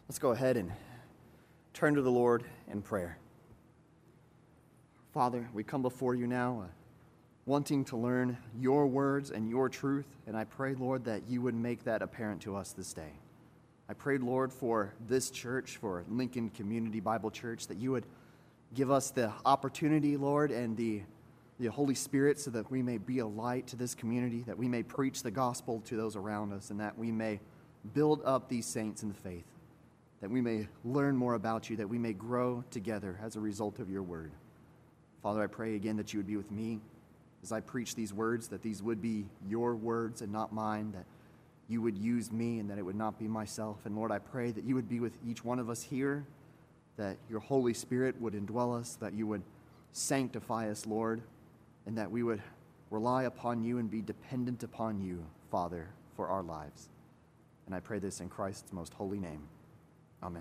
Let's go ahead and turn to the Lord in prayer. Father, we come before you now wanting to learn your words and your truth, and I pray, Lord, that you would make that apparent to us this day. I pray, Lord, for this church, for Lincoln Community Bible Church, that you would give us the opportunity, Lord, and the Holy Spirit so that we may be a light to this community, that we may preach the gospel to those around us, and that we may build up these saints in the faith, that we may learn more about you, that we may grow together as a result of your word. Father, I pray again that you would be with me as I preach these words, that these would be your words and not mine, that you would use me and that it would not be myself. And Lord, I pray that you would be with each one of us here, that your Holy Spirit would indwell us, that you would sanctify us, Lord, and that we would rely upon you and be dependent upon you, Father, for our lives. And I pray this in Christ's most holy name. Amen.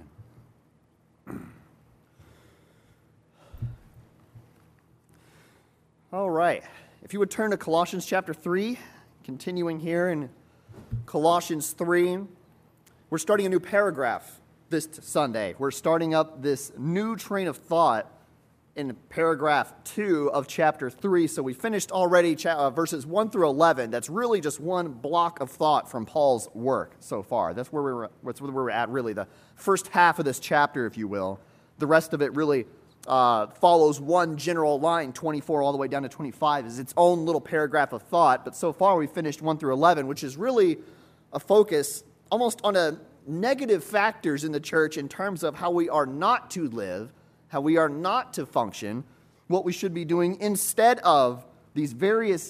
All right. If you would turn to Colossians chapter 3, continuing here in Colossians 3, we're starting a new paragraph this Sunday. We're starting up this new train of thought in paragraph 2 of chapter 3. So we finished already verses 1 through 11. That's really just one block of thought from Paul's work so far. That's where we're at, really, the first half of this chapter, if you will. The rest of it really follows one general line, 24 all the way down to 25, is its own little paragraph of thought. But so far we finished 1 through 11, which is really a focus almost on a negative factors in the church in terms of how we are not to live, how we are not to function, what we should be doing instead of these various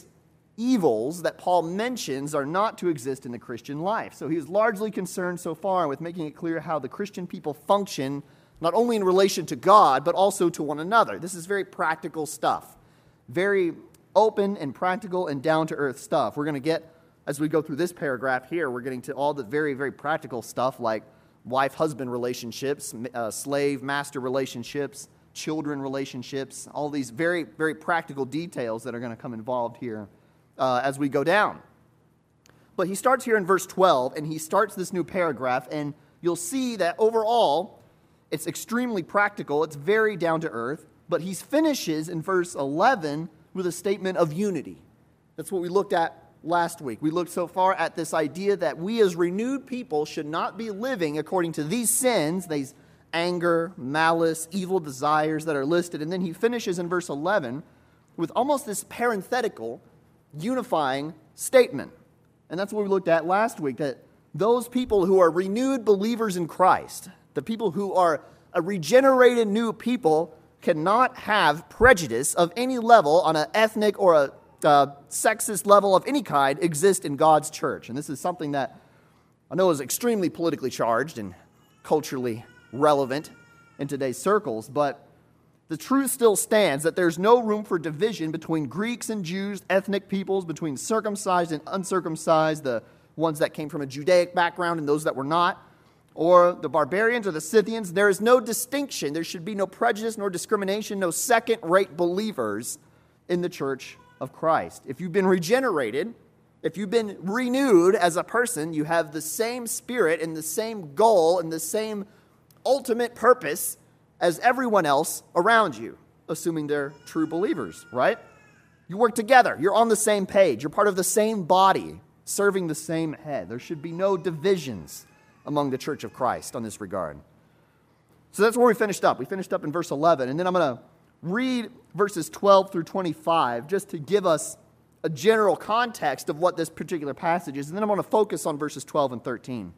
evils that Paul mentions are not to exist in the Christian life. So he's largely concerned so far with making it clear how the Christian people function, not only in relation to God, but also to one another. This is very practical stuff, very open and practical and down-to-earth stuff. We're going to get, as we go through this paragraph here, we're getting to all the very, very practical stuff like wife-husband relationships, slave-master relationships, children relationships, all these very, very practical details that are going to come involved here as we go down. But he starts here in verse 12, and he starts this new paragraph, and you'll see that overall, it's extremely practical, it's very down-to-earth, but he finishes in verse 11 with a statement of unity. That's what we looked at last week. We looked so far at this idea that we as renewed people should not be living according to these sins, these anger, malice, evil desires that are listed. And then he finishes in verse 11 with almost this parenthetical, unifying statement. And that's what we looked at last week, that those people who are renewed believers in Christ, the people who are a regenerated new people, cannot have prejudice of any level on an ethnic or a sexist level of any kind exist in God's church. And this is something that I know is extremely politically charged and culturally relevant in today's circles, but the truth still stands that there's no room for division between Greeks and Jews, ethnic peoples, between circumcised and uncircumcised, the ones that came from a Judaic background and those that were not, or the barbarians or the Scythians. There is no distinction. There should be no prejudice nor discrimination, no second-rate believers in the church of Christ. If you've been regenerated, if you've been renewed as a person, you have the same spirit and the same goal and the same ultimate purpose as everyone else around you, assuming they're true believers, right? You work together. You're on the same page. You're part of the same body, serving the same head. There should be no divisions among the church of Christ on this regard. So that's where we finished up. We finished up in verse 11, and then I'm going to read verses 12 through 25 just to give us a general context of what this particular passage is, and then I'm going to focus on verses 12 and 13.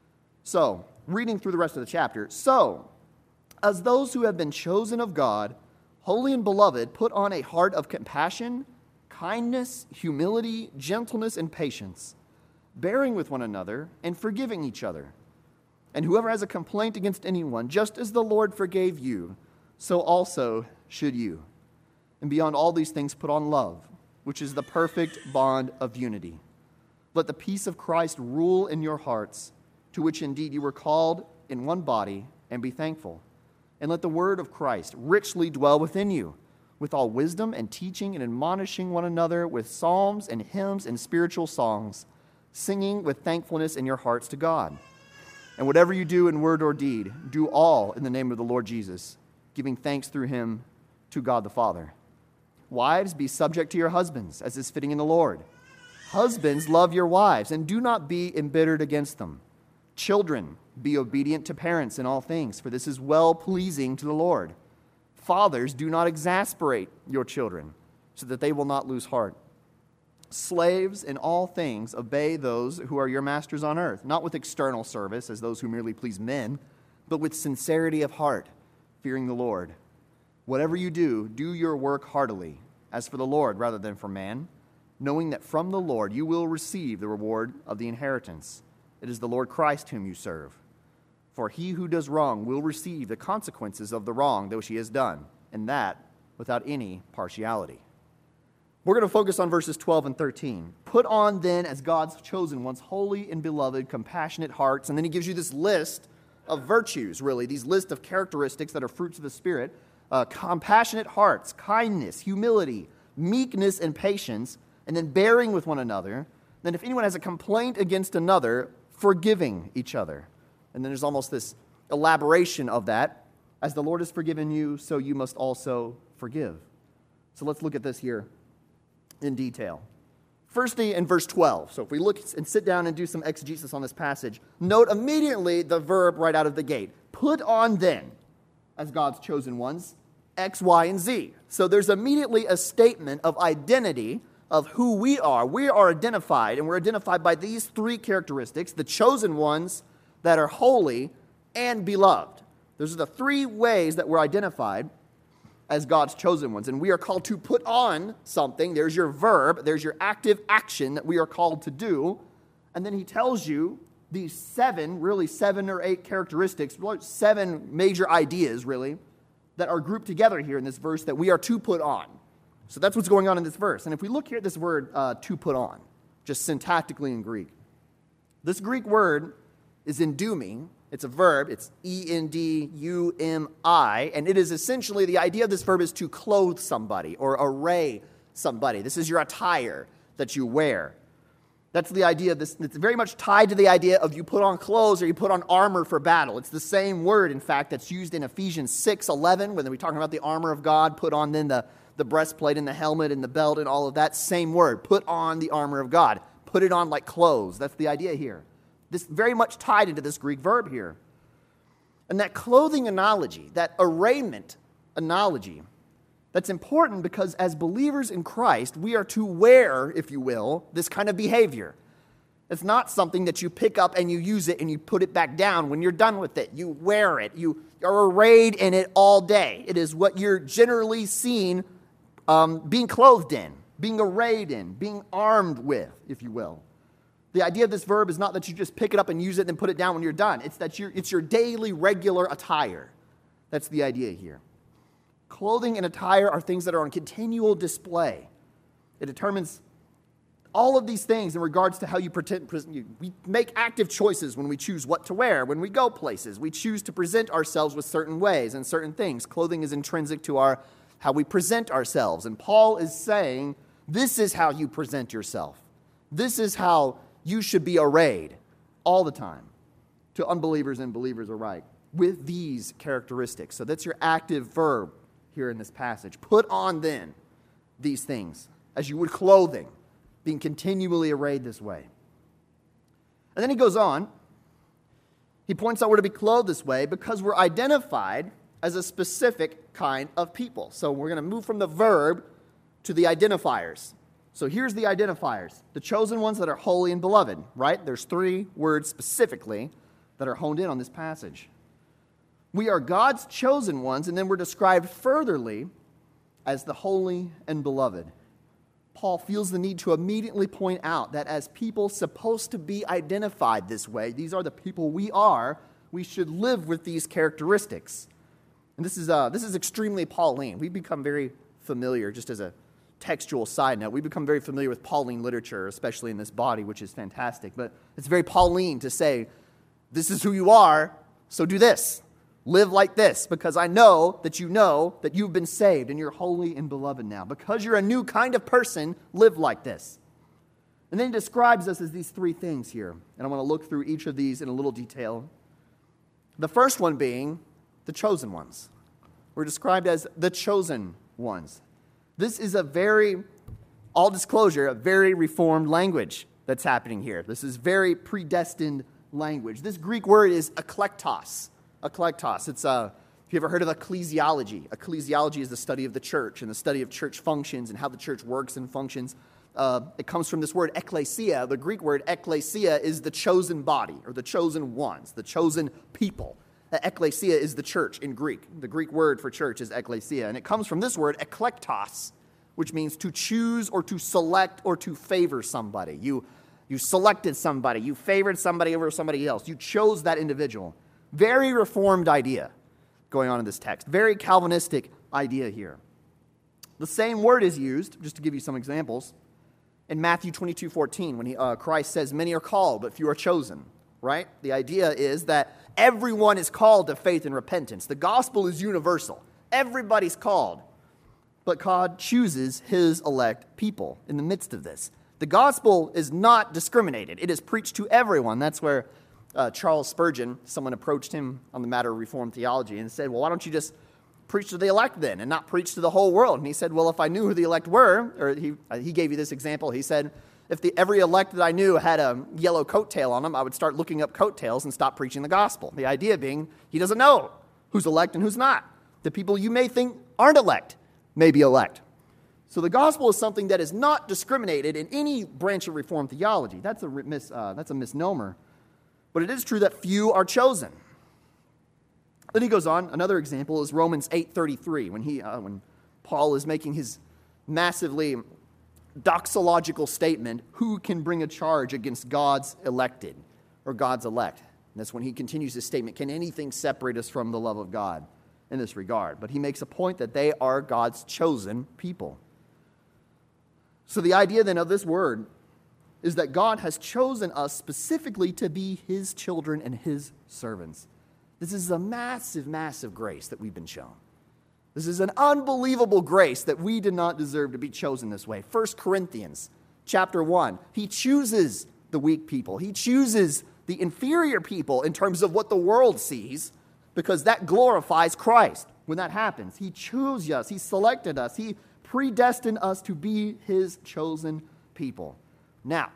So, reading through the rest of the chapter. So, as those who have been chosen of God, holy and beloved, put on a heart of compassion, kindness, humility, gentleness, and patience, bearing with one another and forgiving each other. And whoever has a complaint against anyone, just as the Lord forgave you, so also should you. And beyond all these things, put on love, which is the perfect bond of unity. Let the peace of Christ rule in your hearts, to which indeed you were called in one body, and be thankful. And let the word of Christ richly dwell within you, with all wisdom and teaching and admonishing one another with psalms and hymns and spiritual songs, singing with thankfulness in your hearts to God. And whatever you do in word or deed, do all in the name of the Lord Jesus, giving thanks through him to God the Father. Wives, be subject to your husbands, as is fitting in the Lord. Husbands, love your wives, and do not be embittered against them. Children, be obedient to parents in all things, for this is well-pleasing to the Lord. Fathers, do not exasperate your children, so that they will not lose heart. Slaves, in all things, obey those who are your masters on earth, not with external service, as those who merely please men, but with sincerity of heart, fearing the Lord. Whatever you do, do your work heartily, as for the Lord rather than for man, knowing that from the Lord you will receive the reward of the inheritance. It is the Lord Christ whom you serve. For he who does wrong will receive the consequences of the wrong which he has done, and that without any partiality. We're going to focus on verses 12 and 13. Put on then as God's chosen ones, holy and beloved, compassionate hearts. And then he gives you this list of virtues, really, these list of characteristics that are fruits of the Spirit. Compassionate hearts, kindness, humility, meekness, and patience, and then bearing with one another. Then if anyone has a complaint against another, forgiving each other. And then there's almost this elaboration of that. As the Lord has forgiven you, so you must also forgive. So let's look at this here in detail. Firstly, in verse 12. So if we look and sit down and do some exegesis on this passage, note immediately the verb right out of the gate. Put on then, as God's chosen ones, X, Y, and Z. So there's immediately a statement of identity of who we are. We are identified, and we're identified by these three characteristics, the chosen ones that are holy and beloved. Those are the three ways that we're identified as God's chosen ones. And we are called to put on something. There's your verb. There's your active action that we are called to do. And then he tells you these seven or eight characteristics, seven major ideas, really, that are grouped together here in this verse that we are to put on. So that's what's going on in this verse. And if we look here at this word, to put on, just syntactically in Greek, this Greek word is endumi. It's a verb. It's E-N-D-U-M-I. And it is essentially, the idea of this verb is to clothe somebody or array somebody. This is your attire that you wear. That's the idea of this. It's very much tied to the idea of you put on clothes or you put on armor for battle. It's the same word, in fact, that's used in Ephesians 6:11 when we're talking about the armor of God. Put on then the breastplate and the helmet and the belt and all of that. Same word. Put on the armor of God. Put it on like clothes. That's the idea here. This very much tied into this Greek verb here. And that clothing analogy, that arrayment analogy, that's important because as believers in Christ, we are to wear, if you will, this kind of behavior. It's not something that you pick up and you use it and you put it back down when you're done with it. You wear it. You are arrayed in it all day. It is what you're generally seen being clothed in, being arrayed in, being armed with, if you will. The idea of this verb is not that you just pick it up and use it and then put it down when you're done. It's that it's your daily, regular attire. That's the idea here. Clothing and attire are things that are on continual display. It determines all of these things in regards to how you present. We make active choices when we choose what to wear. When we go places, we choose to present ourselves with certain ways and certain things. Clothing is intrinsic to how we present ourselves. And Paul is saying, this is how you present yourself. This is how you should be arrayed all the time, to unbelievers and believers alike, with these characteristics. So that's your active verb here in this passage. Put on then these things as you would clothing, being continually arrayed this way. And then he goes on. He points out we're to be clothed this way because we're identified as a specific kind of people. So we're going to move from the verb to the identifiers. So here's the identifiers, the chosen ones that are holy and beloved, right? There's three words specifically that are honed in on this passage. We are God's chosen ones, and then we're described furtherly as the holy and beloved. Paul feels the need to immediately point out that as people supposed to be identified this way, these are the people we are, we should live with these characteristics. And this is extremely Pauline. We've become very familiar, just as a textual side note, we become very familiar with Pauline literature, especially in this body, which is fantastic. But it's very Pauline to say, this is who you are, so do this. Live like this, because I know that you've been saved and you're holy and beloved now. Because you're a new kind of person, live like this. And then he describes us as these three things here. And I want to look through each of these in a little detail. The first one being the chosen ones. We're described as the chosen ones. This is all disclosure, a very reformed language that's happening here. This is very predestined language. This Greek word is eklektos. Eklektos. It's have you ever heard of ecclesiology? Ecclesiology is the study of the church and the study of church functions and how the church works and functions. It comes from this word ekklesia. The Greek word ekklesia is the chosen body or the chosen ones, the chosen people. Ekklesia is the church in Greek. The Greek word for church is ekklesia, and it comes from this word eklektos, which means to choose or to select or to favor somebody. You selected somebody. You favored somebody over somebody else. You chose that individual. Very reformed idea going on in this text. Very Calvinistic idea here. The same word is used, just to give you some examples, in Matthew 22:14, when Christ says, "Many are called, but few are chosen." Right? The idea is that everyone is called to faith and repentance. The gospel is universal. Everybody's called. But God chooses his elect people in the midst of this. The gospel is not discriminated. It is preached to everyone. That's where Charles Spurgeon, someone approached him on the matter of Reformed theology and said, well, why don't you just preach to the elect then and not preach to the whole world? And he said, well, if I knew who the elect were, or he gave you this example, he said, if every elect that I knew had a yellow coattail on them, I would start looking up coattails and stop preaching the gospel. The idea being, he doesn't know who's elect and who's not. The people you may think aren't elect may be elect. So the gospel is something that is not discriminated in any branch of Reformed theology. That's a misnomer. But it is true that few are chosen. Then he goes on. Another example is Romans 8:33, when Paul is making his massively doxological statement, who can bring a charge against God's elected or God's elect? And that's when he continues his statement, can anything separate us from the love of God in this regard? But he makes a point that they are God's chosen people. So the idea then of this word is that God has chosen us specifically to be his children and his servants. This is a massive, massive grace that we've been shown. This is an unbelievable grace that we did not deserve to be chosen this way. 1 Corinthians chapter 1, he chooses the weak people. He chooses the inferior people in terms of what the world sees, because that glorifies Christ. When that happens, he chose us, he selected us, he predestined us to be his chosen people. Now,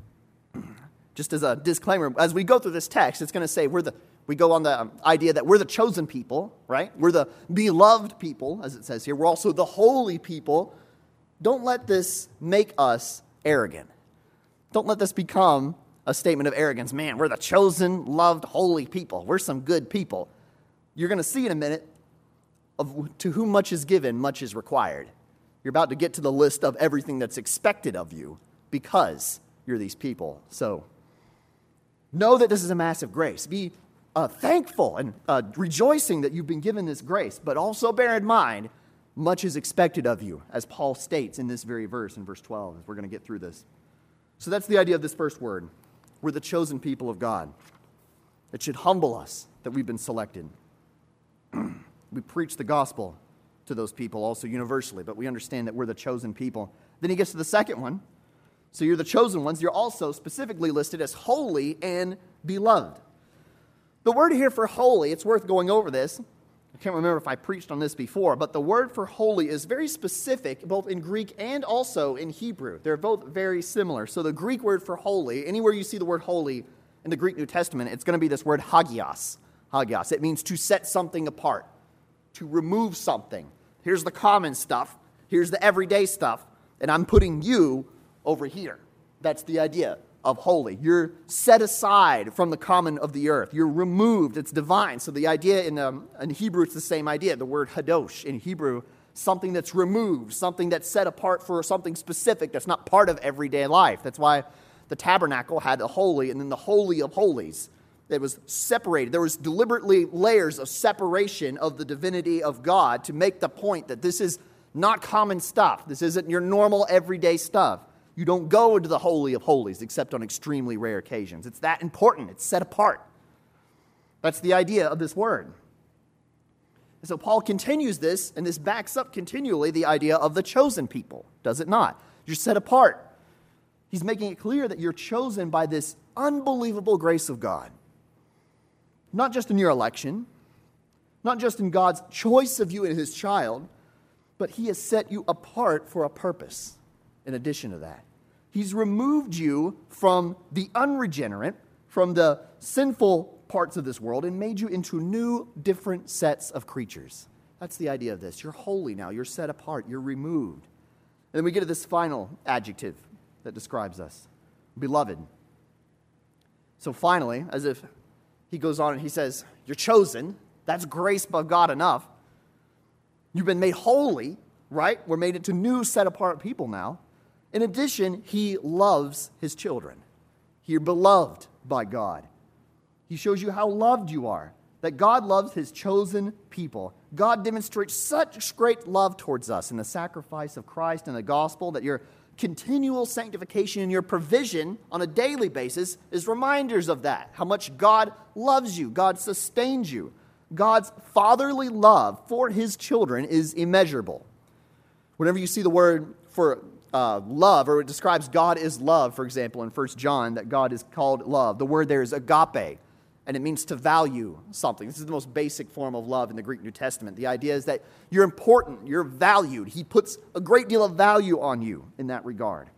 just as a disclaimer, as we go through this text, it's going to say we go on the idea that we're the chosen people, right? We're the beloved people, as it says here. We're also the holy people. Don't let this make us arrogant. Don't let this become a statement of arrogance. Man, we're the chosen, loved, holy people. We're some good people. You're going to see in a minute, to whom much is given, much is required. You're about to get to the list of everything that's expected of you because you're these people. So know that this is a massive grace. Be thankful and rejoicing that you've been given this grace, but also bear in mind, much is expected of you, as Paul states in this very verse, in verse 12, as we're going to get through this. So that's the idea of this first word. We're the chosen people of God. It should humble us that we've been selected. We preach the gospel to those people also universally, but we understand that we're the chosen people. Then he gets to the second one. So you're the chosen ones. You're also specifically listed as holy and beloved. The word here for holy, it's worth going over this. I can't remember if I preached on this before, but the word for holy is very specific, both in Greek and also in Hebrew. They're both very similar. So the Greek word for holy, anywhere you see the word holy in the Greek New Testament, it's going to be this word hagios. Hagios. It means to set something apart, to remove something. Here's the common stuff. Here's the everyday stuff. And I'm putting you over here. That's the idea of holy. You're set aside from the common of the earth. You're removed. It's divine. So the idea in Hebrew, it's the same idea. The word hadosh in Hebrew, something that's removed, something that's set apart for something specific that's not part of everyday life. That's why the tabernacle had the holy and then the holy of holies. It was separated. There was deliberately layers of separation of the divinity of God to make the point that this is not common stuff. This isn't your normal everyday stuff. You don't go into the Holy of Holies except on extremely rare occasions. It's that important. It's set apart. That's the idea of this word. And so Paul continues this, and this backs up continually the idea of the chosen people, does it not? You're set apart. He's making it clear that you're chosen by this unbelievable grace of God. not just in your election, not just in God's choice of you and his child, but he has set you apart for a purpose in addition to that. He's removed you from the unregenerate, from the sinful parts of this world, and made you into new, different sets of creatures. That's the idea of this. You're holy now. You're set apart. You're removed. And then we get to this final adjective that describes us, beloved. So finally, as if he goes on and he says, you're chosen. That's grace by God enough. You've been made holy, right? We're made into new, set-apart people now. In addition, he loves his children. You're beloved by God. He shows you how loved you are, that God loves his chosen people. God demonstrates such great love towards us in the sacrifice of Christ and the gospel that your continual sanctification and your provision on a daily basis is reminders of that, how much God loves you, God sustains you. God's fatherly love for his children is immeasurable. Whenever you see the word for love, or it describes God is love, for example, in 1 John, that God is called love, the word there is agape, and it means to value something. This is the most basic form of love in the Greek New Testament. The idea is that you're important, you're valued. He puts a great deal of value on you in that regard.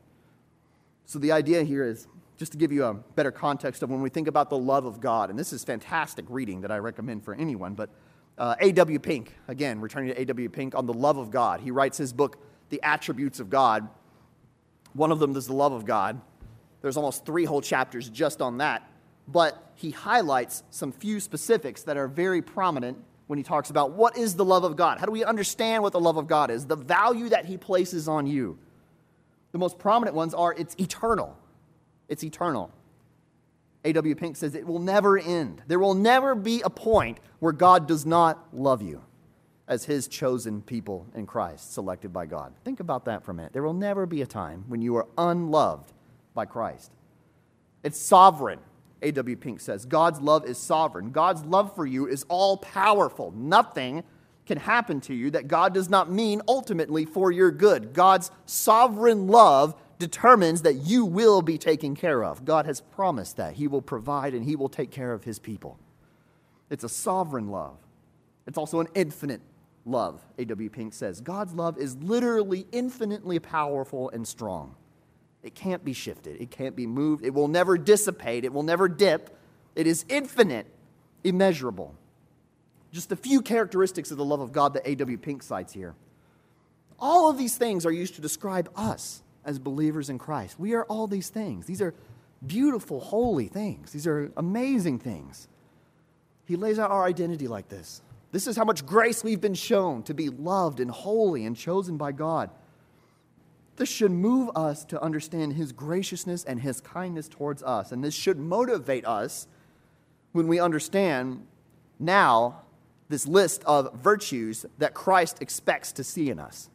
So the idea here is, just to give you a better context of when we think about the love of God, and this is fantastic reading that I recommend for anyone, but A.W. Pink, again, returning to A.W. Pink on the love of God. He writes his book, The Attributes of God. One of them is the love of God. There's almost 3 whole chapters just on that. But he highlights some few specifics that are very prominent when he talks about what is the love of God. How do we understand what the love of God is? The value that he places on you. The most prominent ones are it's eternal. It's eternal. A.W. Pink says it will never end. There will never be a point where God does not love you as his chosen people in Christ, selected by God. Think about that for a minute. There will never be a time when you are unloved by Christ. It's sovereign. A.W. Pink says, God's love is sovereign. God's love for you is all-powerful. Nothing can happen to you that God does not mean ultimately for your good. God's sovereign love determines that you will be taken care of. God has promised that. He will provide and he will take care of his people. It's a sovereign love. It's also an infinite love, A.W. Pink says. God's love is literally infinitely powerful and strong. It can't be shifted. It can't be moved. It will never dissipate. It will never dip. It is infinite, immeasurable. Just a few characteristics of the love of God that A.W. Pink cites here. All of these things are used to describe us as believers in Christ. We are all these things. These are beautiful, holy things. These are amazing things. He lays out our identity like this. This is how much grace we've been shown to be loved and holy and chosen by God. This should move us to understand his graciousness and his kindness towards us. And this should motivate us when we understand now this list of virtues that Christ expects to see in us.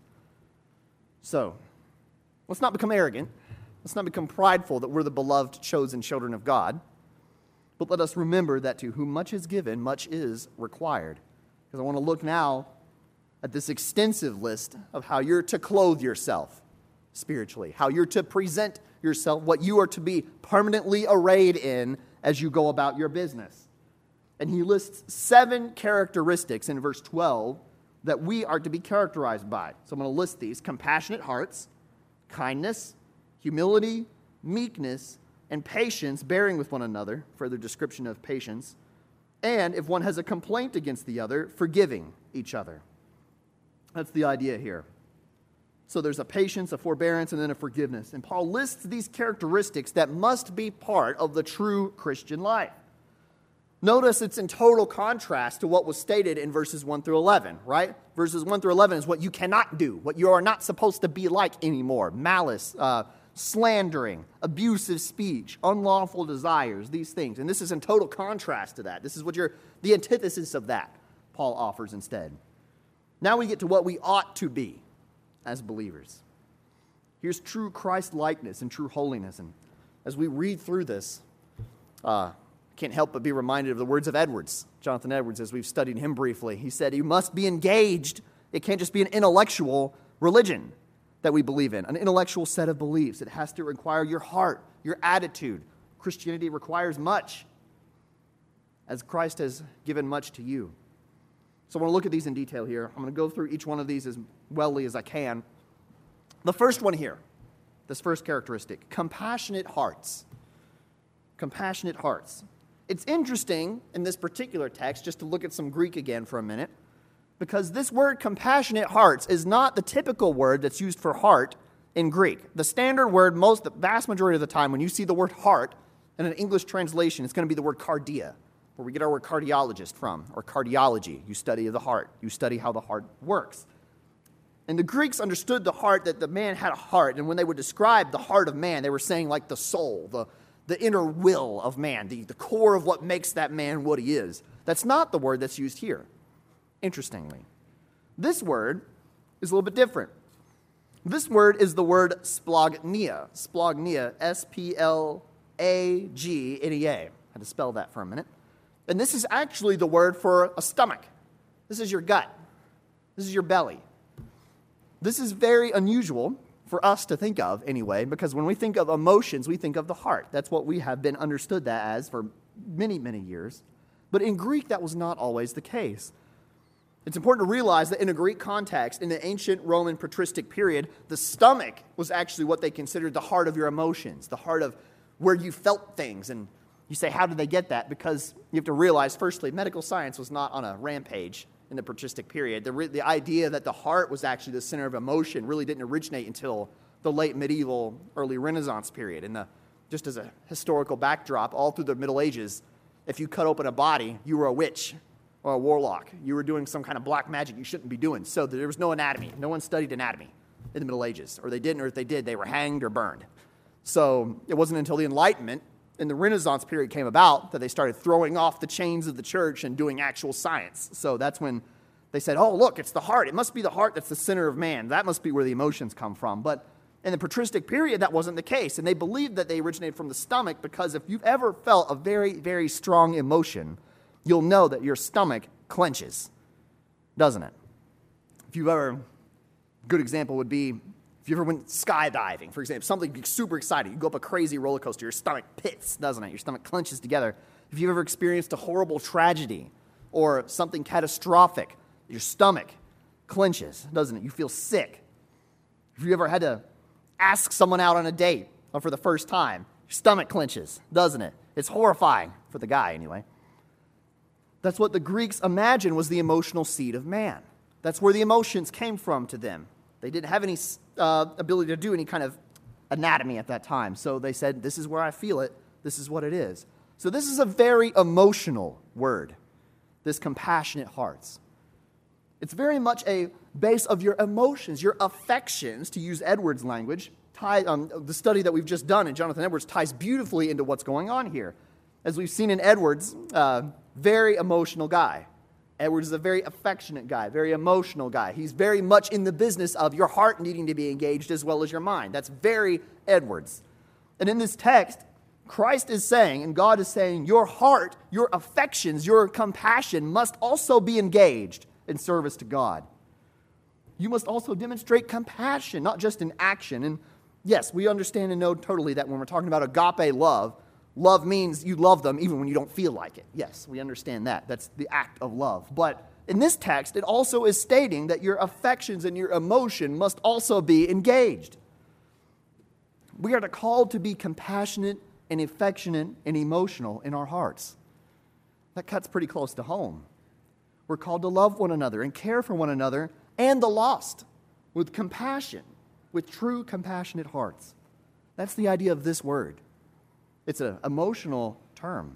So, let's not become arrogant. Let's not become prideful that we're the beloved, chosen children of God. But let us remember that to whom much is given, much is required. Because I want to look now at this extensive list of how you're to clothe yourself spiritually, how you're to present yourself, what you are to be permanently arrayed in as you go about your business. And he lists 7 characteristics in verse 12 that we are to be characterized by. So I'm going to list these: compassionate hearts, kindness, humility, meekness, and patience, bearing with one another, further description of patience, and if one has a complaint against the other, forgiving each other. That's the idea here. So there's a patience, a forbearance, and then a forgiveness. And Paul lists these characteristics that must be part of the true Christian life. Notice it's in total contrast to what was stated in verses 1 through 11, right? Verses 1 through 11 is what you cannot do, what you are not supposed to be like anymore. Malice, slandering, abusive speech, unlawful desires, these things. And this is in total contrast to that. This is what the antithesis of that Paul offers instead. Now we get to what we ought to be as believers. Here's true Christ-likeness and true holiness. And as we read through this, can't help but be reminded of the words of Edwards, Jonathan Edwards, as we've studied him briefly. He said, you must be engaged. It can't just be an intellectual religion that we believe in, an intellectual set of beliefs. It has to require your heart, your attitude. Christianity requires much. as Christ has given much to you. So I want to look at these in detail here. I'm going to go through each one of these as well as I can. The first one here, this first characteristic, compassionate hearts. Compassionate hearts. It's interesting in this particular text, just to look at some Greek again for a minute, because this word compassionate hearts is not the typical word that's used for heart in Greek. The standard word, the vast majority of the time, when you see the word heart in an English translation, it's going to be the word cardia, where we get our word cardiologist from, or cardiology. You study the heart. You study how the heart works. And the Greeks understood the heart, that the man had a heart, and when they would describe the heart of man, they were saying like the soul, the inner will of man, the core of what makes that man what he is. That's not the word that's used here, interestingly. This word is a little bit different. This word is the word splagnia. Splagnia, S-P-L-A-G-N-E-A. I had to spell that for a minute. And this is actually the word for a stomach. This is your gut. This is your belly. This is very unusual for us to think of anyway, because when we think of emotions, we think of the heart. That's what we have been understood that as for many, many years. But in Greek, that was not always the case. It's important to realize that in a Greek context, in the ancient Roman patristic period, the stomach was actually what they considered the heart of your emotions, the heart of where you felt things. And you say, how did they get that? Because you have to realize, firstly, medical science was not on a rampage in the patristic period. The idea that the heart was actually the center of emotion really didn't originate until the late medieval, early Renaissance period. And just as a historical backdrop, all through the Middle Ages, if you cut open a body, you were a witch or a warlock. You were doing some kind of black magic you shouldn't be doing. So there was no anatomy. No one studied anatomy in the Middle Ages. Or they didn't, or if they did, they were hanged or burned. So it wasn't until the Enlightenment and the Renaissance period came about that they started throwing off the chains of the church and doing actual science. So that's when they said, oh, look, it's the heart. It must be the heart that's the center of man. That must be where the emotions come from. But in the patristic period, that wasn't the case. And they believed that they originated from the stomach because if you've ever felt a very, very strong emotion, you'll know that your stomach clenches, doesn't it? If you've ever, a good example would be, if you ever went skydiving, for example, something super exciting, you go up a crazy roller coaster, your stomach pits, doesn't it? Your stomach clenches together. If you've ever experienced a horrible tragedy or something catastrophic, your stomach clenches, doesn't it? You feel sick. If you ever had to ask someone out on a date or for the first time, your stomach clenches, doesn't it? It's horrifying, for the guy anyway. That's what the Greeks imagined was the emotional seat of man. That's where the emotions came from to them. They didn't have any ability to do any kind of anatomy at that time. So they said, this is where I feel it. This is what it is. So this is a very emotional word, this compassionate hearts. It's very much a base of your emotions, your affections, to use Edwards' language. The study that we've just done in Jonathan Edwards ties beautifully into what's going on here. As we've seen in Edwards, very emotional guy. Edwards is a very affectionate guy, very emotional guy. He's very much in the business of your heart needing to be engaged as well as your mind. That's very Edwards. And in this text, Christ is saying, and God is saying, your heart, your affections, your compassion must also be engaged in service to God. You must also demonstrate compassion, not just in action. And yes, we understand and know totally that when we're talking about agape love, love means you love them even when you don't feel like it. Yes, we understand that. That's the act of love. But in this text, it also is stating that your affections and your emotion must also be engaged. We are called to be compassionate and affectionate and emotional in our hearts. That cuts pretty close to home. We're called to love one another and care for one another and the lost with compassion, with true compassionate hearts. That's the idea of this word. It's an emotional term.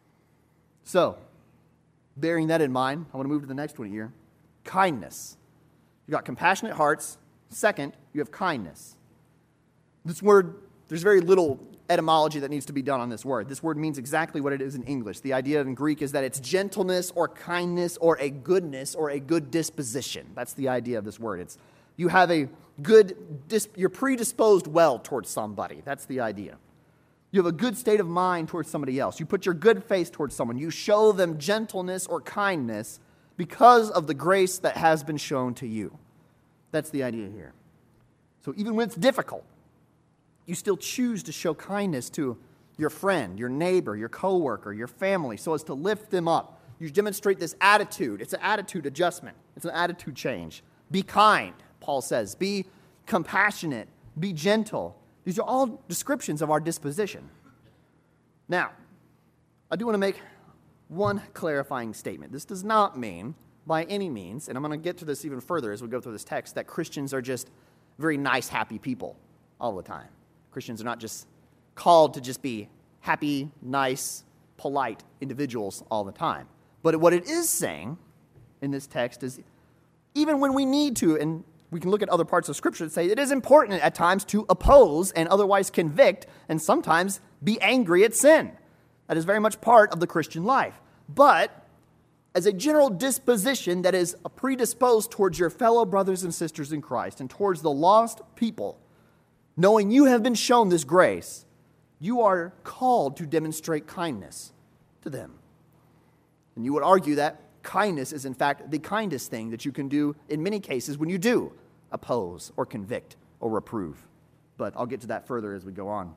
So, bearing that in mind, I want to move to the next one here. Kindness. You've got compassionate hearts. Second, you have kindness. This word, there's very little etymology that needs to be done on this word. This word means exactly what it is in English. The idea in Greek is that it's gentleness or kindness or a goodness or a good disposition. That's the idea of this word. It's you have a good, you're predisposed well towards somebody. That's the idea. You have a good state of mind towards somebody else. You put your good face towards someone. You show them gentleness or kindness because of the grace that has been shown to you. That's the idea here. So even when it's difficult, you still choose to show kindness to your friend, your neighbor, your coworker, your family, so as to lift them up. You demonstrate this attitude. It's an attitude adjustment. It's an attitude change. Be kind, Paul says. Be compassionate. Be gentle. These are all descriptions of our disposition. Now, I do want to make one clarifying statement. This does not mean, by any means, and I'm going to get to this even further as we go through this text, that Christians are just very nice, happy people all the time. Christians are not just called to just be happy, nice, polite individuals all the time. But what it is saying in this text is even when we need to, and we can look at other parts of Scripture that say it is important at times to oppose and otherwise convict and sometimes be angry at sin. That is very much part of the Christian life. But as a general disposition that is predisposed towards your fellow brothers and sisters in Christ and towards the lost people, knowing you have been shown this grace, you are called to demonstrate kindness to them. And you would argue that kindness is in fact the kindest thing that you can do in many cases when you do oppose or convict or reprove. But I'll get to that further as we go on.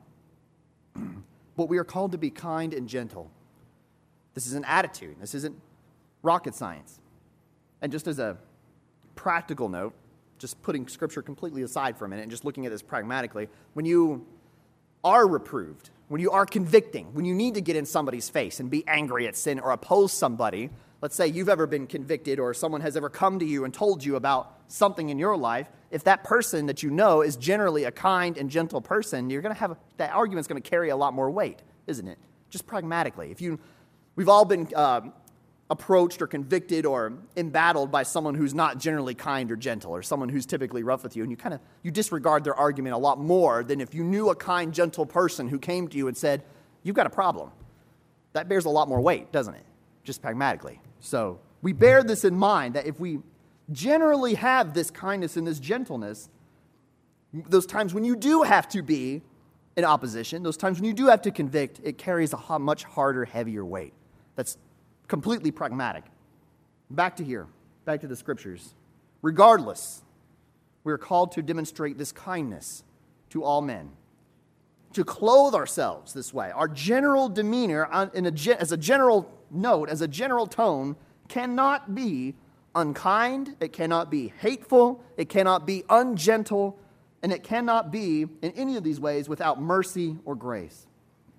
But we are called to be kind and gentle. This is an attitude. This isn't rocket science. And just as a practical note, just putting Scripture completely aside for a minute and just looking at this pragmatically, when you are reproved, when you are convicting, when you need to get in somebody's face and be angry at sin or oppose somebody, let's say you've ever been convicted or someone has ever come to you and told you about something in your life, if that person that you know is generally a kind and gentle person, you're going to have that argument's going to carry a lot more weight, isn't it? Just pragmatically. We've all been approached or convicted or embattled by someone who's not generally kind or gentle, or someone who's typically rough with you, and you disregard their argument a lot more than if you knew a kind, gentle person who came to you and said, "You've got a problem." That bears a lot more weight, doesn't it? Just pragmatically. So we bear this in mind, that if we generally have this kindness and this gentleness, those times when you do have to be in opposition, those times when you do have to convict, it carries a much harder, heavier weight. That's completely pragmatic. Back to the Scriptures. Regardless, we are called to demonstrate this kindness to all men, to clothe ourselves this way. Our general demeanor, as a general note, as a general tone, cannot be unkind, it cannot be hateful, it cannot be ungentle, and it cannot be in any of these ways without mercy or grace.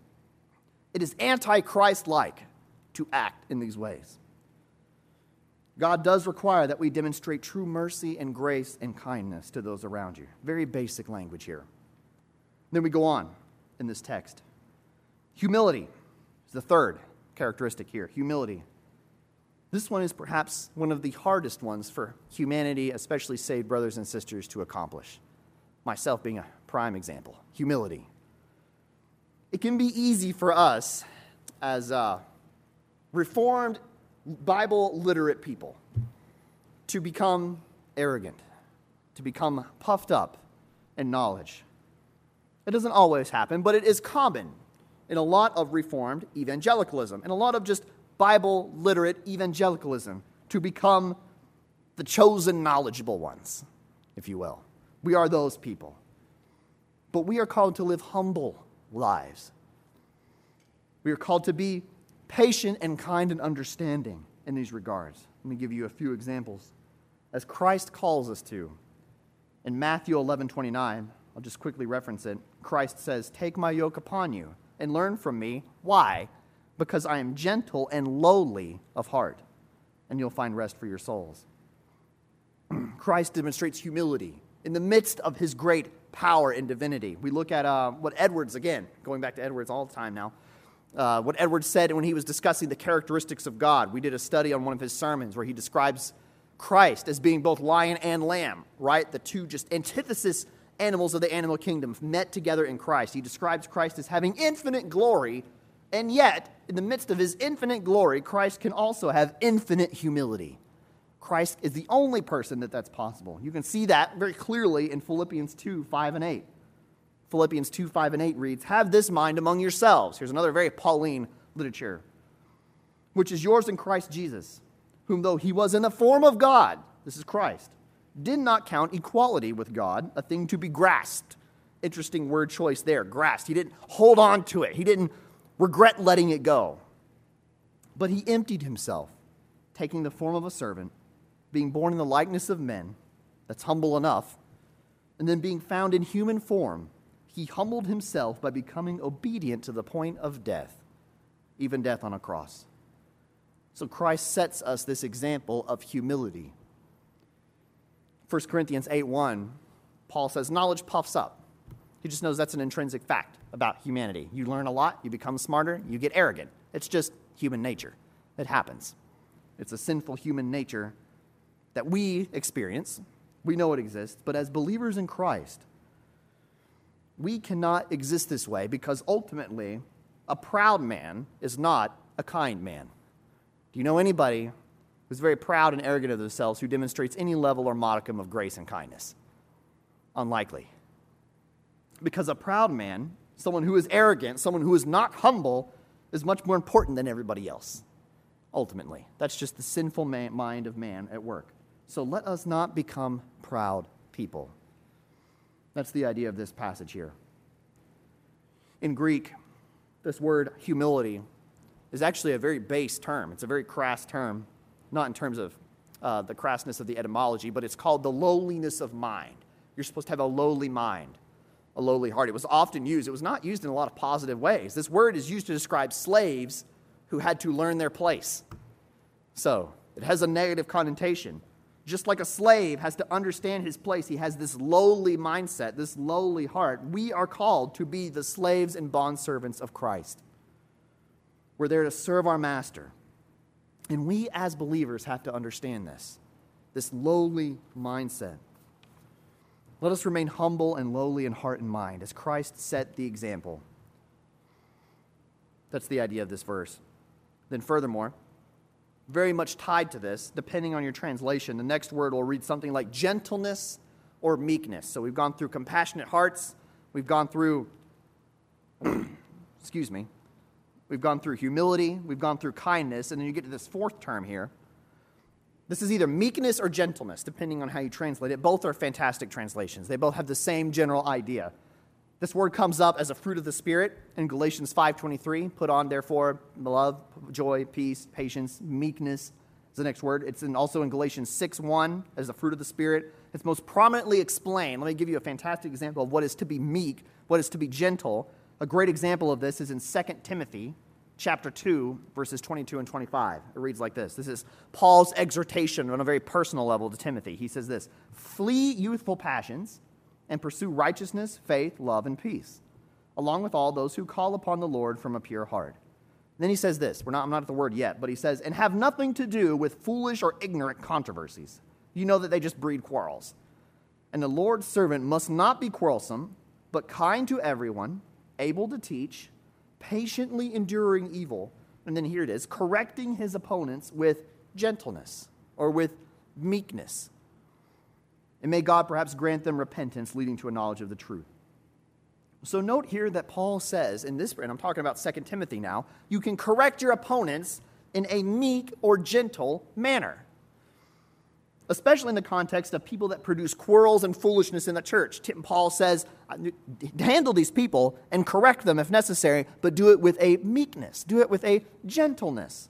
It is anti-Christ-like to act in these ways. God does require that we demonstrate true mercy and grace and kindness to those around you. Very basic language here. Then we go on in this text. Humility is the third characteristic here. Humility. This one is perhaps one of the hardest ones for humanity, especially saved brothers and sisters, to accomplish. Myself being a prime example. Humility. It can be easy for us as Reformed, Bible-literate people to become arrogant, to become puffed up in knowledge. It doesn't always happen, but it is common in a lot of Reformed evangelicalism, and a lot of just Bible-literate evangelicalism, to become the chosen knowledgeable ones, if you will. We are those people. But we are called to live humble lives. We are called to be patient and kind and understanding in these regards. Let me give you a few examples. As Christ calls us to, in Matthew 11:29, I'll just quickly reference it. Christ says, "Take my yoke upon you and learn from me." Why? Because I am gentle and lowly of heart, and you'll find rest for your souls. Christ demonstrates humility in the midst of his great power and divinity. We look at what Edwards, again, going back to Edwards all the time now, what Edwards said when he was discussing the characteristics of God. We did a study on one of his sermons where he describes Christ as being both lion and lamb, right? The two just antithesis animals of the animal kingdom met together in Christ. He describes Christ as having infinite glory, and yet, in the midst of his infinite glory, Christ can also have infinite humility. Christ is the only person that's possible. You can see that very clearly in Philippians 2:5-8. Philippians 2:5-8 reads, "Have this mind among yourselves." Here's another very Pauline literature. "Which is yours in Christ Jesus, whom though he was in the form of God," this is Christ, "did not count equality with God a thing to be grasped, Interesting word choice there, grasped. He didn't hold on to it. He didn't regret letting it go. But he emptied himself, taking the form of a servant, being born in the likeness of men, that's humble enough, and then being found in human form, he humbled himself by becoming obedient to the point of death, even death on a cross. So Christ sets us this example of humility. 1 Corinthians 8:1, Paul says, knowledge puffs up. He just knows that's an intrinsic fact about humanity. You learn a lot, you become smarter, you get arrogant. It's just human nature. It happens. It's a sinful human nature that we experience. We know it exists, but as believers in Christ, we cannot exist this way because ultimately, a proud man is not a kind man. Do you know anybody who's very proud and arrogant of themselves who demonstrates any level or modicum of grace and kindness? Unlikely. Because a proud man, someone who is arrogant, someone who is not humble, is much more important than everybody else, ultimately. That's just the sinful mind of man at work. So let us not become proud people. That's the idea of this passage here. In Greek, this word humility is actually a very base term. It's a very crass term, not in terms of the crassness of the etymology, but it's called the lowliness of mind. You're supposed to have a lowly mind, a lowly heart. It was often used. It was not used in a lot of positive ways. This word is used to describe slaves who had to learn their place. So it has a negative connotation. Just like a slave has to understand his place, he has this lowly mindset, this lowly heart. We are called to be the slaves and bondservants of Christ. We're there to serve our master. And we as believers have to understand this lowly mindset. Let us remain humble and lowly in heart and mind as Christ set the example. That's the idea of this verse. Then furthermore, very much tied to this, depending on your translation, the next word will read something like gentleness or meekness. So we've gone through compassionate hearts, we've gone through, we've gone through humility, we've gone through kindness, and then you get to this fourth term here. This is either meekness or gentleness, depending on how you translate it. Both are fantastic translations. They both have the same general idea. This word comes up as a fruit of the Spirit in Galatians 5:23. Put on, therefore, love, joy, peace, patience, meekness is the next word. It's also in Galatians 6:1 as a fruit of the Spirit. It's most prominently explained. Let me give you a fantastic example of what is to be meek, what is to be gentle. A great example of this is in 2 Timothy chapter 2, verses 22 and 25. It reads like this. This is Paul's exhortation on a very personal level to Timothy. He says this, flee youthful passions and pursue righteousness, faith, love, and peace, along with all those who call upon the Lord from a pure heart. Then he says this, I'm not at the word yet, but he says, and have nothing to do with foolish or ignorant controversies. You know that they just breed quarrels. And the Lord's servant must not be quarrelsome, but kind to everyone, able to teach, patiently enduring evil, and then here it is, correcting his opponents with gentleness or with meekness. And may God perhaps grant them repentance leading to a knowledge of the truth. So note here that Paul says in this, and I'm talking about 2 Timothy now, you can correct your opponents in a meek or gentle manner. Especially in the context of people that produce quarrels and foolishness in the church. Paul says, handle these people and correct them if necessary, but do it with a meekness. Do it with a gentleness.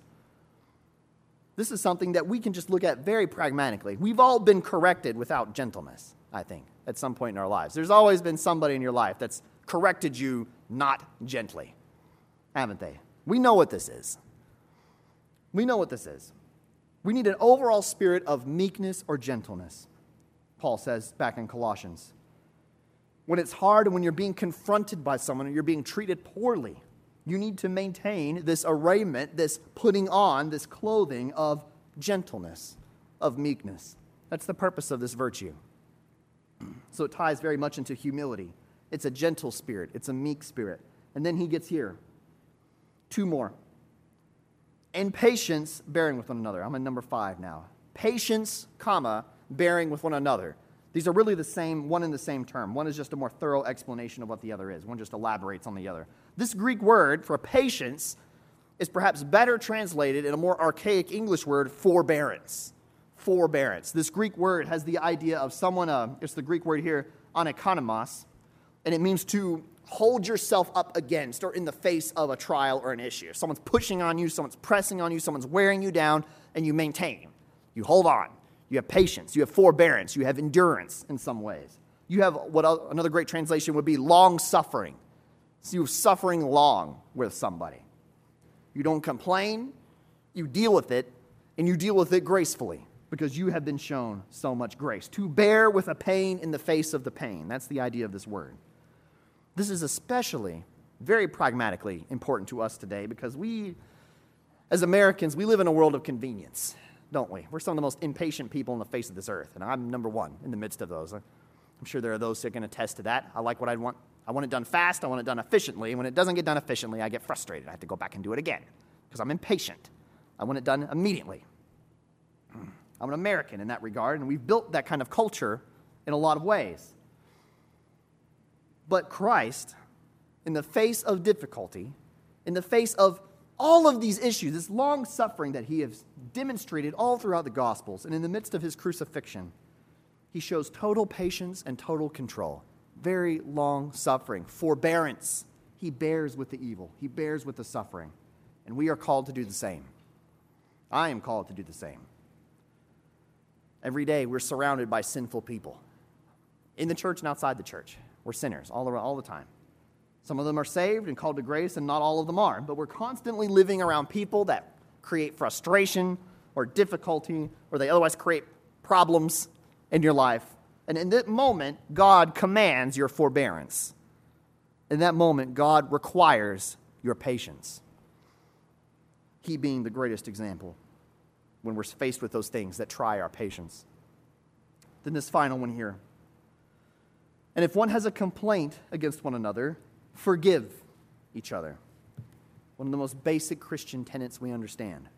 This is something that we can just look at very pragmatically. We've all been corrected without gentleness, I think, at some point in our lives. There's always been somebody in your life that's corrected you not gently, haven't they? We know what this is. We know what this is. We need an overall spirit of meekness or gentleness, Paul says back in Colossians. When it's hard and when you're being confronted by someone and you're being treated poorly, you need to maintain this arrayment, this putting on, this clothing of gentleness, of meekness. That's the purpose of this virtue. So it ties very much into humility. It's a gentle spirit. It's a meek spirit. And then he gets here. Two more. And patience, bearing with one another. I'm in number 5 now. Patience, bearing with one another. These are really the same, one and the same term. One is just a more thorough explanation of what the other is. One just elaborates on the other. This Greek word for patience is perhaps better translated in a more archaic English word, forbearance. Forbearance. This Greek word has the idea of someone, it's the Greek word here, anakonomos, and it means to hold yourself up against or in the face of a trial or an issue. If someone's pushing on you, someone's pressing on you, someone's wearing you down, and you maintain. You hold on. You have patience. You have forbearance. You have endurance in some ways. You have what another great translation would be long suffering. So you're suffering long with somebody. You don't complain. You deal with it, and you deal with it gracefully because you have been shown so much grace. To bear with a pain in the face of the pain. That's the idea of this word. This is especially, very pragmatically important to us today because we, as Americans, we live in a world of convenience, don't we? We're some of the most impatient people on the face of this earth, and I'm number one in the midst of those. I'm sure there are those that can attest to that. I like what I want. I want it done fast. I want it done efficiently. And when it doesn't get done efficiently, I get frustrated. I have to go back and do it again because I'm impatient. I want it done immediately. I'm an American in that regard, and we've built that kind of culture in a lot of ways. But Christ, in the face of difficulty, in the face of all of these issues, this long suffering that he has demonstrated all throughout the Gospels, and in the midst of his crucifixion, he shows total patience and total control. Very long suffering, forbearance. He bears with the evil. He bears with the suffering. And we are called to do the same. I am called to do the same. Every day we're surrounded by sinful people. In the church and outside the church. We're sinners all the time. Some of them are saved and called to grace, and not all of them are. But we're constantly living around people that create frustration or difficulty, or they otherwise create problems in your life. And in that moment, God commands your forbearance. In that moment, God requires your patience. He being the greatest example when we're faced with those things that try our patience. Then this final one here. And if one has a complaint against one another, forgive each other. One of the most basic Christian tenets we understand.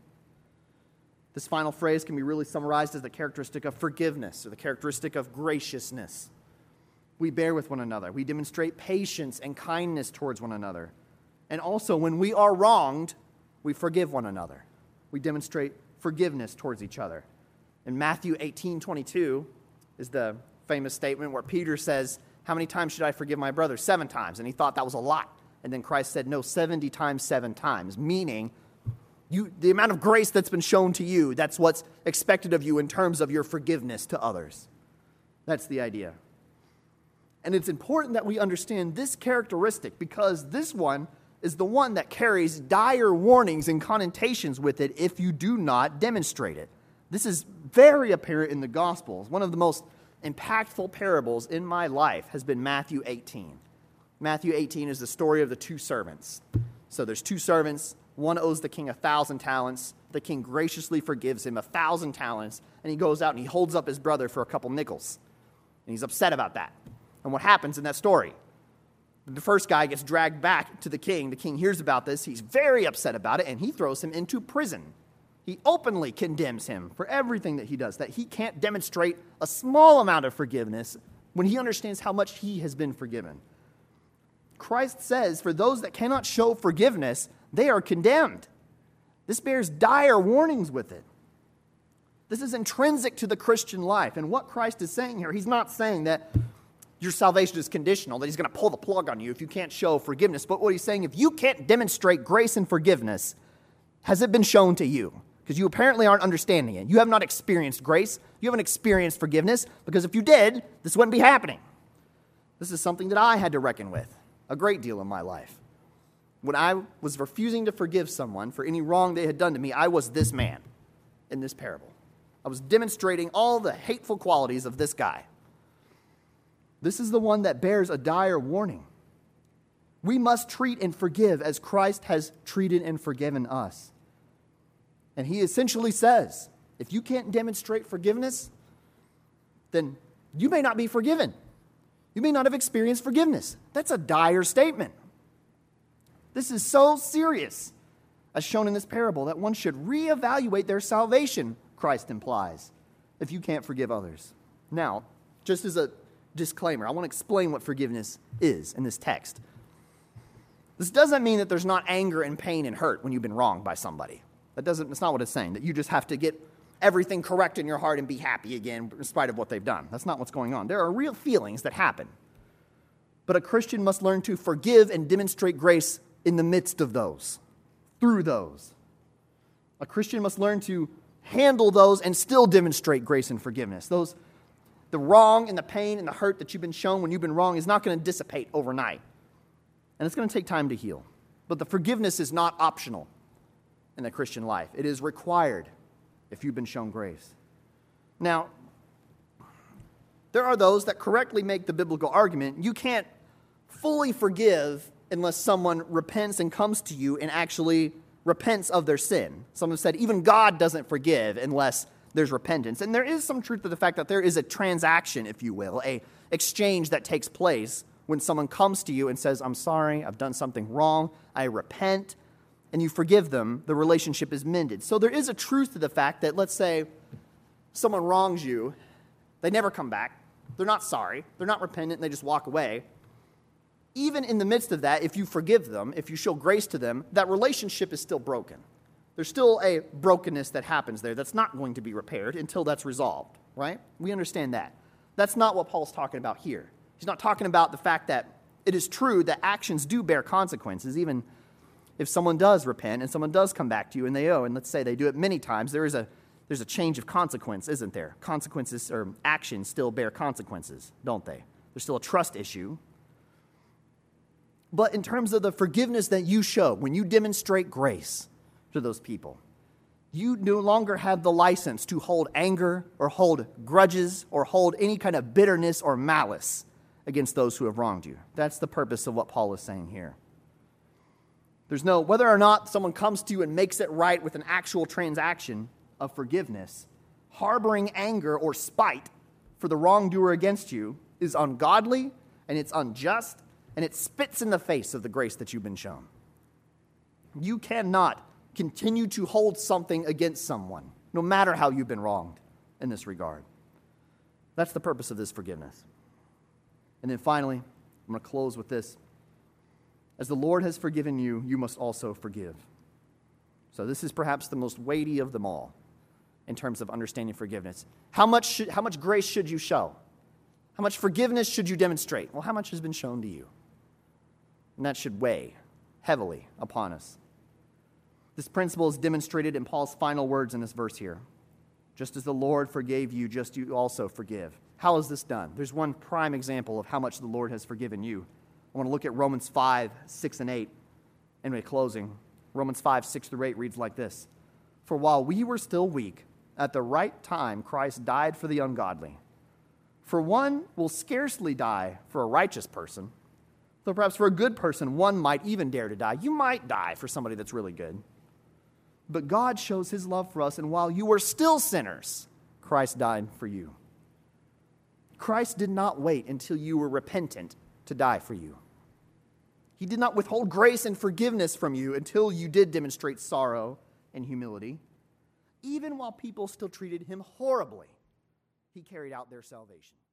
This final phrase can be really summarized as the characteristic of forgiveness or the characteristic of graciousness. We bear with one another. We demonstrate patience and kindness towards one another. And also, when we are wronged, we forgive one another. We demonstrate forgiveness towards each other. In Matthew 18:22 is the famous statement where Peter says, how many times should I forgive my brother? 7 times. And he thought that was a lot. And then Christ said, no, 70 times 7 times. Meaning, the amount of grace that's been shown to you, that's what's expected of you in terms of your forgiveness to others. That's the idea. And it's important that we understand this characteristic because this one is the one that carries dire warnings and connotations with it if you do not demonstrate it. This is very apparent in the Gospels. One of the most impactful parables in my life has been Matthew 18. Matthew 18 is the story of the 2 servants. So there's 2 servants. One owes the king 1,000 talents. The king graciously forgives him 1,000 talents. And he goes out and he holds up his brother for a couple nickels. And he's upset about that. And what happens in that story? The first guy gets dragged back to the king. The king hears about this. He's very upset about it. And he throws him into prison. He openly condemns him for everything that he does, that he can't demonstrate a small amount of forgiveness when he understands how much he has been forgiven. Christ says, for those that cannot show forgiveness, they are condemned. This bears dire warnings with it. This is intrinsic to the Christian life. And what Christ is saying here, he's not saying that your salvation is conditional, that he's going to pull the plug on you if you can't show forgiveness. But what he's saying, if you can't demonstrate grace and forgiveness, has it been shown to you? Because you apparently aren't understanding it. You have not experienced grace. You haven't experienced forgiveness. Because if you did, this wouldn't be happening. This is something that I had to reckon with a great deal in my life. When I was refusing to forgive someone for any wrong they had done to me, I was this man in this parable. I was demonstrating all the hateful qualities of this guy. This is the one that bears a dire warning. We must treat and forgive as Christ has treated and forgiven us. And he essentially says, if you can't demonstrate forgiveness, then you may not be forgiven. You may not have experienced forgiveness. That's a dire statement. This is so serious, as shown in this parable, that one should reevaluate their salvation, Christ implies, if you can't forgive others. Now, just as a disclaimer, I want to explain what forgiveness is in this text. This doesn't mean that there's not anger and pain and hurt when you've been wronged by somebody. That's not what it's saying, that you just have to get everything correct in your heart and be happy again in spite of what they've done. That's not what's going on. There are real feelings that happen. But a Christian must learn to forgive and demonstrate grace in the midst of those, through those. A Christian must learn to handle those and still demonstrate grace and forgiveness. The wrong and the pain and the hurt that you've been shown when you've been wrong is not going to dissipate overnight. And it's going to take time to heal. But the forgiveness is not optional in the Christian life. It is required if you've been shown grace. Now, there are those that correctly make the biblical argument, you can't fully forgive unless someone repents and comes to you and actually repents of their sin. Some have said even God doesn't forgive unless there's repentance. And there is some truth to the fact that there is a transaction, if you will, a exchange that takes place when someone comes to you and says, I'm sorry, I've done something wrong, I repent, and you forgive them, the relationship is mended. So there is a truth to the fact that, let's say, someone wrongs you, they never come back, they're not sorry, they're not repentant, and they just walk away. Even in the midst of that, if you forgive them, if you show grace to them, that relationship is still broken. There's still a brokenness that happens there that's not going to be repaired until that's resolved, right? We understand that. That's not what Paul's talking about here. He's not talking about the fact that it is true that actions do bear consequences, even if someone does repent and someone does come back to you and they owe, and let's say they do it many times, there's a change of consequence, isn't there? Consequences or actions still bear consequences, don't they? There's still a trust issue. But in terms of the forgiveness that you show, when you demonstrate grace to those people, you no longer have the license to hold anger or hold grudges or hold any kind of bitterness or malice against those who have wronged you. That's the purpose of what Paul is saying here. There's no, whether or not someone comes to you and makes it right with an actual transaction of forgiveness, harboring anger or spite for the wrongdoer against you is ungodly and it's unjust and it spits in the face of the grace that you've been shown. You cannot continue to hold something against someone, no matter how you've been wronged in this regard. That's the purpose of this forgiveness. And then finally, I'm going to close with this. As the Lord has forgiven you, you must also forgive. So this is perhaps the most weighty of them all in terms of understanding forgiveness. How much grace should you show? How much forgiveness should you demonstrate? Well, how much has been shown to you? And that should weigh heavily upon us. This principle is demonstrated in Paul's final words in this verse here. Just as the Lord forgave you, just you also forgive. How is this done? There's one prime example of how much the Lord has forgiven you. I want to look at Romans 5, 6, and 8. And in closing, Romans 5, 6 through 8 reads like this. For while we were still weak, at the right time Christ died for the ungodly. For one will scarcely die for a righteous person, though perhaps for a good person one might even dare to die. You might die for somebody that's really good. But God shows his love for us, and while you were still sinners, Christ died for you. Christ did not wait until you were repentant to die for you. He did not withhold grace and forgiveness from you until you did demonstrate sorrow and humility. Even while people still treated him horribly, he carried out their salvation.